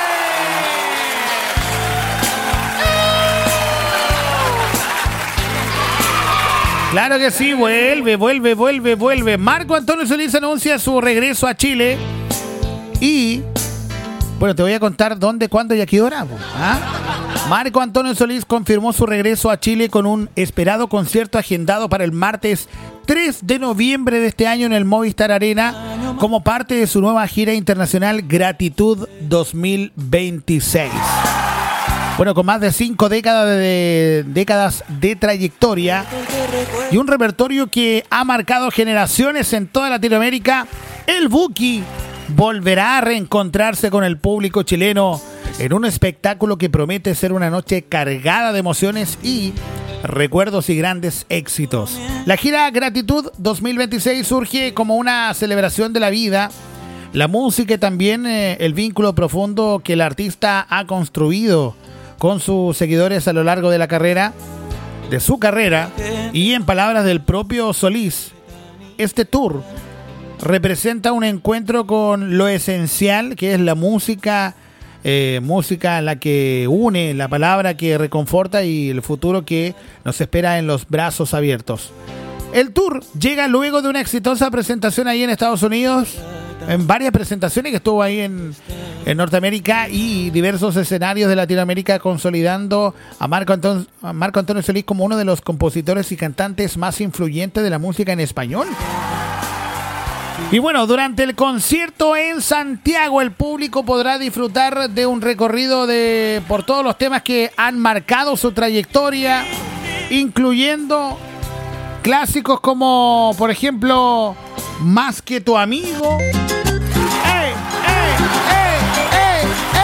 Claro que sí, vuelve. Marco Antonio Solís anuncia su regreso a Chile. Y, bueno, te voy a contar dónde, cuándo y a qué hora. ¿Ah? Marco Antonio Solís confirmó su regreso a Chile con un esperado concierto agendado para el martes 3 de noviembre de este año en el Movistar Arena como parte de su nueva gira internacional Gratitud 2026. Bueno, con más de 5 décadas de trayectoria y un repertorio que ha marcado generaciones en toda Latinoamérica, el Buki volverá a reencontrarse con el público chileno en un espectáculo que promete ser una noche cargada de emociones y recuerdos y grandes éxitos. La gira Gratitud 2026 surge como una celebración de la vida, la música y también el vínculo profundo que el artista ha construido con sus seguidores a lo largo de su carrera, y en palabras del propio Solís, este tour representa un encuentro con lo esencial que es la música, la que une, la palabra que reconforta y el futuro que nos espera en los brazos abiertos. El tour llega luego de una exitosa presentación ahí en Estados Unidos, en varias presentaciones que estuvo ahí en Norteamérica y diversos escenarios de Latinoamérica, consolidando a Marco Antonio Solís como uno de los compositores y cantantes más influyentes de la música en español. Y bueno, durante el concierto en Santiago, el público podrá disfrutar de un recorrido por todos los temas que han marcado su trayectoria, incluyendo clásicos como, por ejemplo, Más que tu amigo. ¡Ey, ey, ey,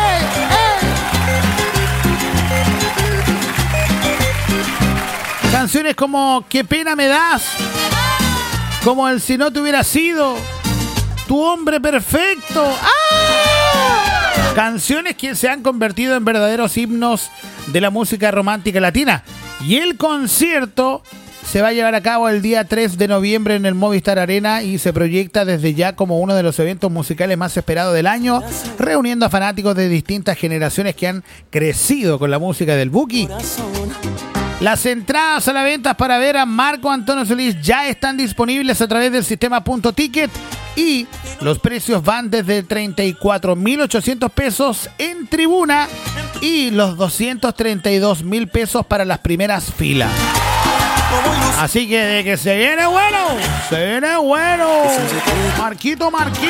ey, ey! Canciones como Qué pena me das, como el Si no te hubiera sido, Tu hombre perfecto. ¡Ah! Canciones que se han convertido en verdaderos himnos de la música romántica latina. Y el concierto se va a llevar a cabo el día 3 de noviembre en el Movistar Arena y se proyecta desde ya como uno de los eventos musicales más esperados del año, reuniendo a fanáticos de distintas generaciones que han crecido con la música del Buki. Las entradas a la venta para ver a Marco Antonio Solís ya están disponibles a través del sistema Punto Ticket y los precios van desde 34.800 pesos en tribuna y los 232.000 pesos para las primeras filas. Así que de que se viene bueno, se viene bueno. Marquito, Marquito.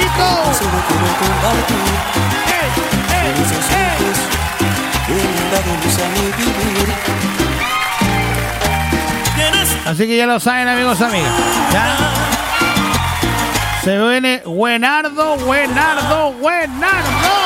Así que ya lo saben, amigos, amigas. ¿Ya? Se viene buenardo, buenardo, buenardo.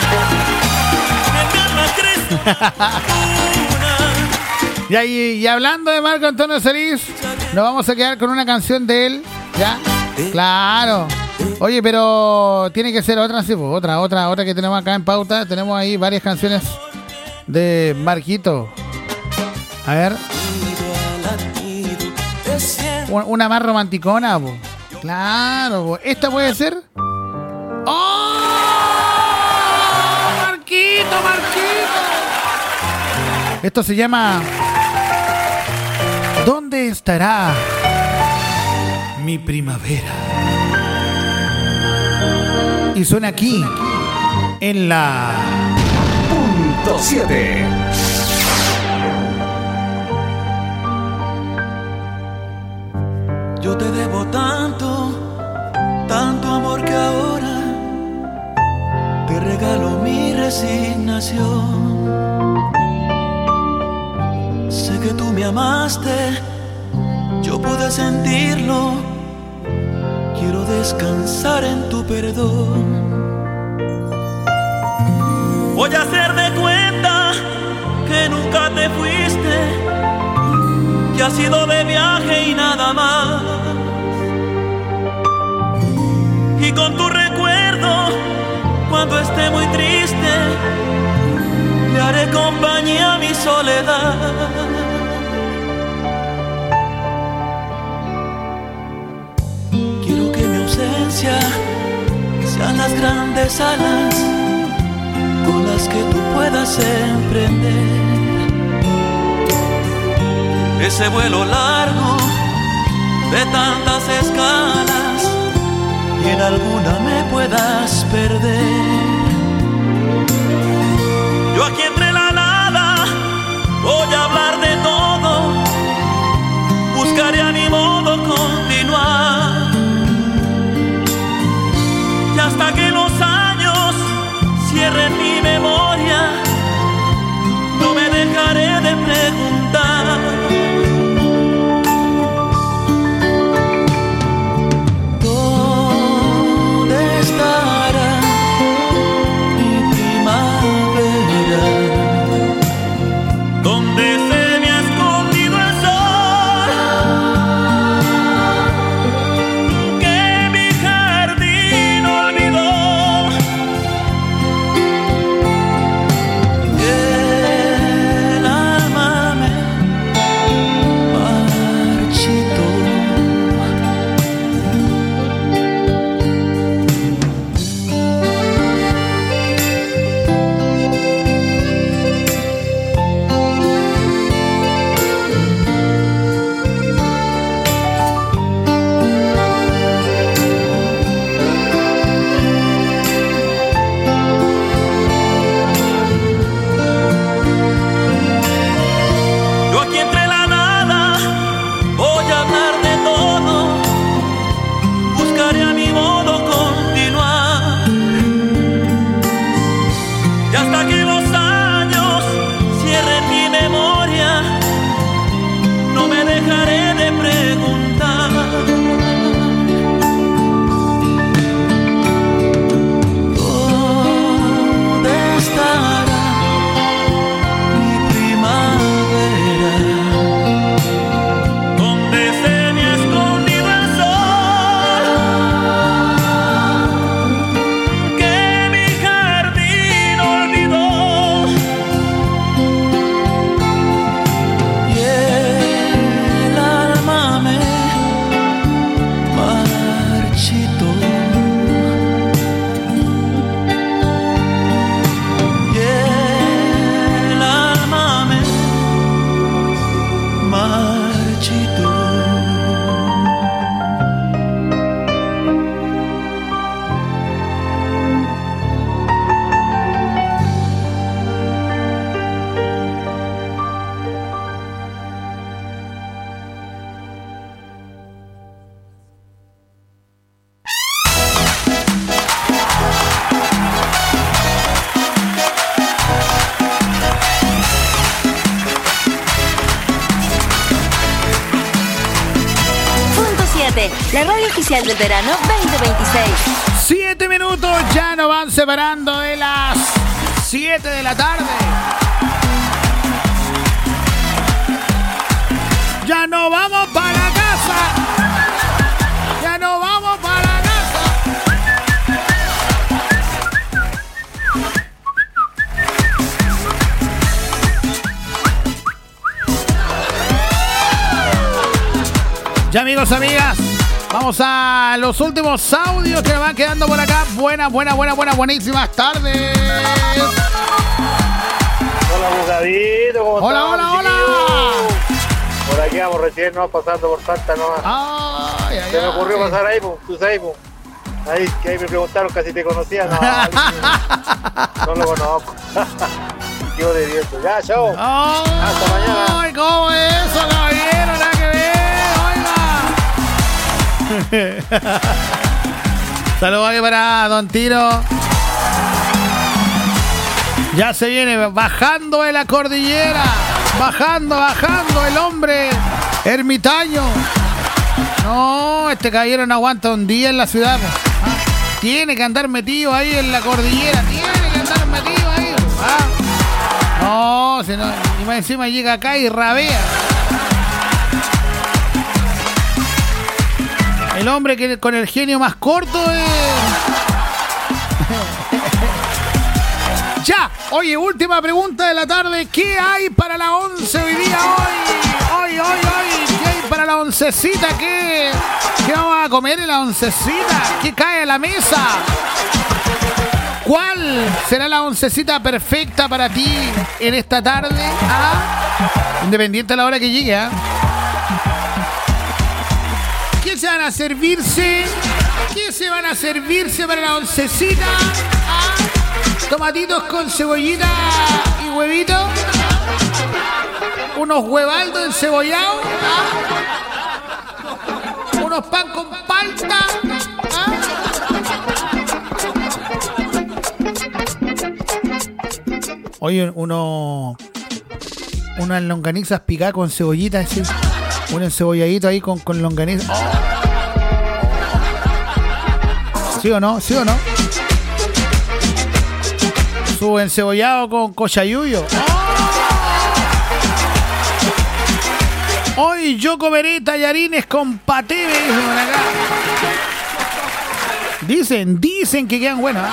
Y hablando de Marco Antonio Solís, nos vamos a quedar con una canción de él. ¿Ya? Claro. Oye, pero tiene que ser otra, sí, pues, otra que tenemos acá en pauta. Tenemos ahí varias canciones de Marquito. A ver. Una más romanticona, po. Claro, po. ¿Esta puede ser? ¡Oh! ¡Marquito, Marquito! Esto se llama ¿Dónde estará mi primavera? Y suena aquí en la Punto 7. Yo te debo tanto, tanto amor que ahora te regalo mi resignación. Sé que tú me amaste, yo pude sentirlo. Quiero descansar en tu perdón. Voy a hacer de cuenta que nunca te fuiste, que has ido de viaje y nada más. Y con tu recuerdo, cuando esté muy triste, le haré compañía a mi soledad. Quiero que mi ausencia sean las grandes alas con las que tú puedas emprender ese vuelo largo de tantas escalas y en alguna me puedas perder. Yo aquí entre la nada voy a hablar de todo, buscaré a mi modo continuar y hasta que los años cierren mi memoria no me dejaré de preguntar. la radio oficial del verano 2026. 7 minutos, ya nos van separando de las 7 de la tarde. Ya no vamos para casa. Ya no vamos para casa. Ya, amigos, amigas, vamos a los últimos audios que van quedando por acá. Buenísimas tardes. Hola, Bugadito, ¿cómo hola, estamos? Hola. Por aquí vamos recién, ¿no? Pasando por Santa, ¿no? Se me ocurrió pasar ahí, pues, tú sabes, pues. Ahí me preguntaron que si te conocía, no lo conozco. Qué de viento. Ya, chao. Hasta mañana. Ay, ¿cómo es eso, caballero? Nada que ver, oiga. Saludos aquí para Don Tiro. Ya se viene bajando de la cordillera. Bajando el hombre ermitaño. No, este caballero no aguanta un día en la ciudad. Tiene que andar metido ahí en la cordillera. No, si no, y más encima llega acá y rabea. El hombre que con el genio más corto es... Ya, oye, última pregunta de la tarde. ¿Qué hay para la 11 hoy día? Hoy. ¿Qué hay para la oncecita? ¿Qué vamos a comer en la oncecita? ¿Qué cae a la mesa? ¿Cuál será la oncecita perfecta para ti en esta tarde? Independiente a la hora que llegue, ¿Qué se van a servirse? ¿Qué se van a servirse para la oncecita? Tomatitos con cebollita y huevito. Unos huevaldos encebollados. Unos pan con palta. Oye, unas longanizas picadas con cebollita, así. Un encebolladito ahí con longaniza. ¿Sí o no? Su encebollado con cochayuyo. Hoy yo comeré tallarines con paté, me dicen por acá. Dicen que quedan buenos.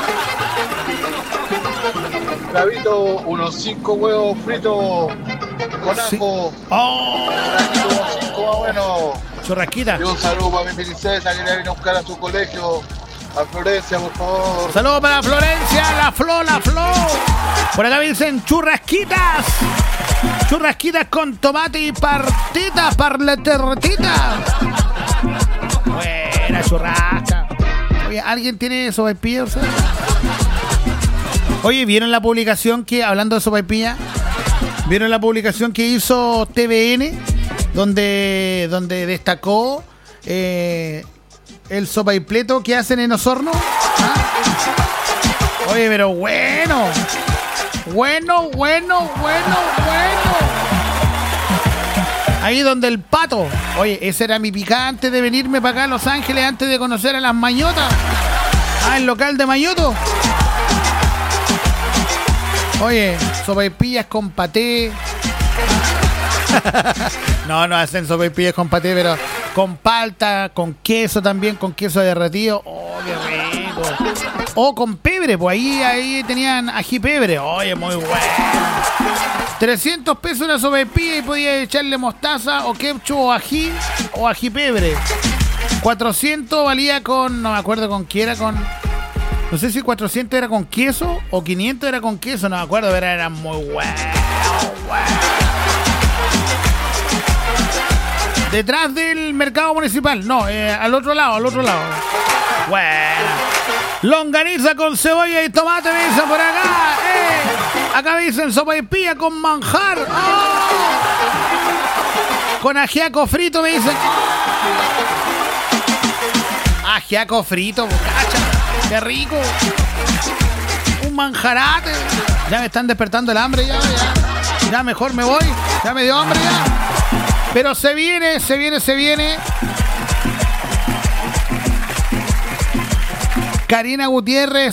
Gabito, unos 5 huevos fritos con ajo. Unos 5 más bueno. Churrasquita. Y un saludo para mi princesa que le viene a buscar a su colegio. A Florencia, por favor. Saludos para Florencia, la Flo. Por acá me dicen churrasquitas. Churrasquitas con tomate y parleterretitas. Buena churrasca. Oye, ¿alguien tiene sopaipilla? Oye, ¿vieron la publicación que, hablando de sopaipilla, ¿vieron la publicación que hizo TVN? Donde destacó el sopaipleto que hacen en Osorno. Oye, pero bueno. Ahí donde el Pato. Oye, ese era mi pica antes de venirme para acá a Los Ángeles, antes de conocer a las mañotas. El local de mañoto. Oye, sopaipillas con paté. No hacen sopaipillas con paté, pero con palta, con queso también, con queso derretido. Oh, qué rico. O con pebre, pues ahí tenían ají pebre. Oye, muy bueno. 300 pesos una sopaipilla y podía echarle mostaza o ketchup o ají pebre. 400 valía con, no me acuerdo con qué era, no sé si 400 era con queso o 500 era con queso, no me acuerdo, pero era muy bueno. Detrás del mercado municipal, no, al otro lado. Bueno. Longaniza con cebolla y tomate, me dicen por acá. Acá me dicen sopaipilla con manjar. Con ajiaco frito, me dicen. Ajiaco frito, cacha. Qué rico. Un manjarate. Ya me están despertando el hambre, ya mejor me voy. Ya me dio hambre ya. Pero se viene. Karina Gutiérrez.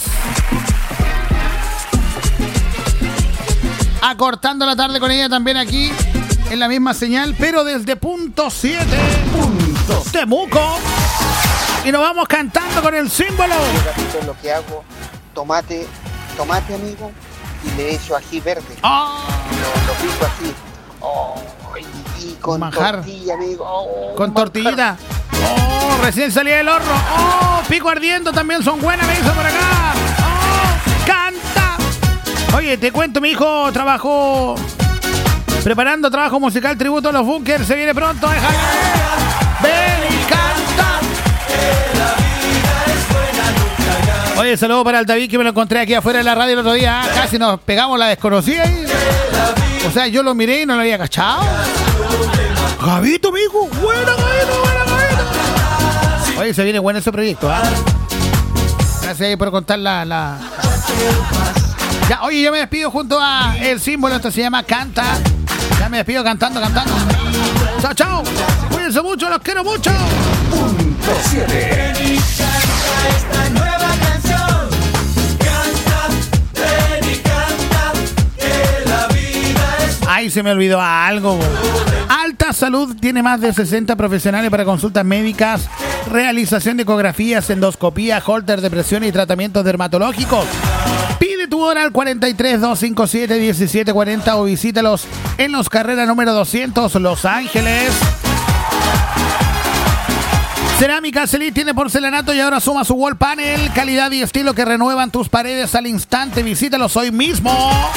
Acortando la tarde con ella también aquí en la misma señal, pero desde punto 7. Temuco. Y nos vamos cantando con el símbolo. Yo lo que hago, tomate amigo, y le echo ají verde. Lo pico así. Y con manjar. Tortilla, amigo. Con tortillita. Recién salía del horno. Pico ardiendo también son buenas, me hizo por acá. Canta. Oye, te cuento, mi hijo trabajó preparando trabajo musical tributo a los Bunkers. Se viene pronto, déjale. Ven y canta. Oye, saludo para el David, que me lo encontré aquí afuera de la radio el otro día. Casi nos pegamos la desconocida ahí. O sea, yo lo miré y no lo había cachado. Gabito, mijo. Buena, Gabito. Oye, se viene bueno ese proyecto, ¿ah? Gracias ahí por contar la... Ya, oye, yo me despido junto a el símbolo. Esto se llama Canta. Ya me despido cantando. Chao, chao. Cuídense mucho, los quiero mucho. Punto 7. Esta nueva canción. Canta, ven y canta, que la vida es... Ay, se me olvidó algo. Alta Salud tiene más de 60 profesionales para consultas médicas, realización de ecografías, endoscopía, holter de presión y tratamientos dermatológicos. Pide tu hora al 43-257-1740 o visítalos en Los Carreras número 200, Los Ángeles. Cerámica Celit tiene porcelanato y ahora suma su wall panel, calidad y estilo que renuevan tus paredes al instante. Visítalos hoy mismo.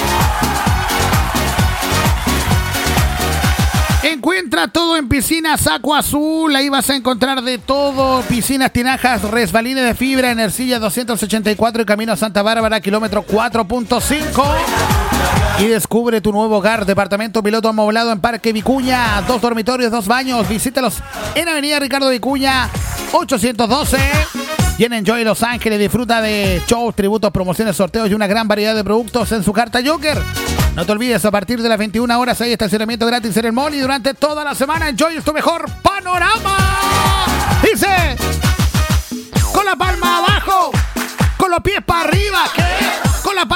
Encuentra todo en Piscinas Aqua Azul. Ahí vas a encontrar de todo. Piscinas, tinajas, resbalines de fibra en Ercilla 284 y Camino a Santa Bárbara, kilómetro 4.5. Y descubre tu nuevo hogar. Departamento piloto amoblado en Parque Vicuña. 2 dormitorios, 2 baños. Visítalos en Avenida Ricardo Vicuña 812. Y en Enjoy Los Ángeles disfruta de shows, tributos, promociones, sorteos y una gran variedad de productos en su carta Joker. No te olvides, a partir de las 21 horas hay estacionamiento gratis en el mall y durante toda la semana Enjoy es tu mejor panorama. Dice, con la palma abajo, con los pies para arriba. ¿Qué?